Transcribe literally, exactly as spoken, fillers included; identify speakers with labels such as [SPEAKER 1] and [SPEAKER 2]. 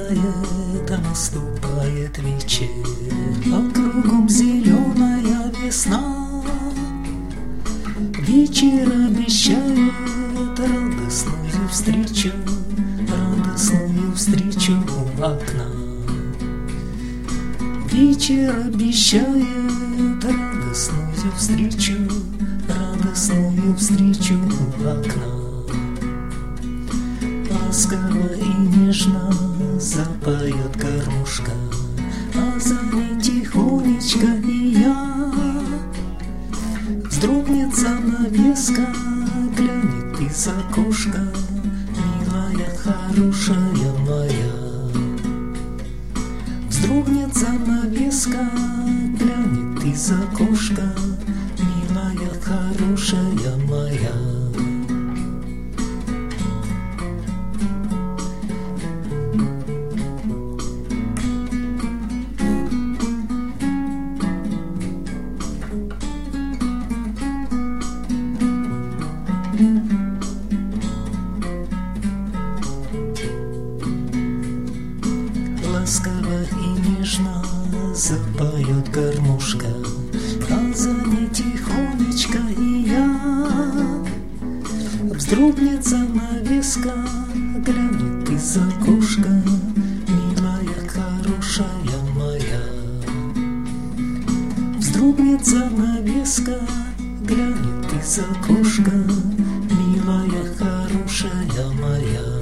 [SPEAKER 1] наступает, а наступает вечер, а кругом зеленая весна. Вечер обещает радостную встречу, радостную встречу у окна. Вечер обещает радостную встречу, радостную встречу у окна. Ласково и нежно запоет гармошка, а за ней тихонечко и я. Вздрогнет занавеска, глянет из окошка, милая, хорошая моя. Вздрогнет занавеска, глянет из окошка, милая, хорошая моя. Ласково и нежно запоет гармошка, а за ней тихонечко и я. Вздрогнет занавеска, глянет из окошка, милая, хорошая моя. Вздрогнет занавеска, глянет из окошка, милая, хорошая моя.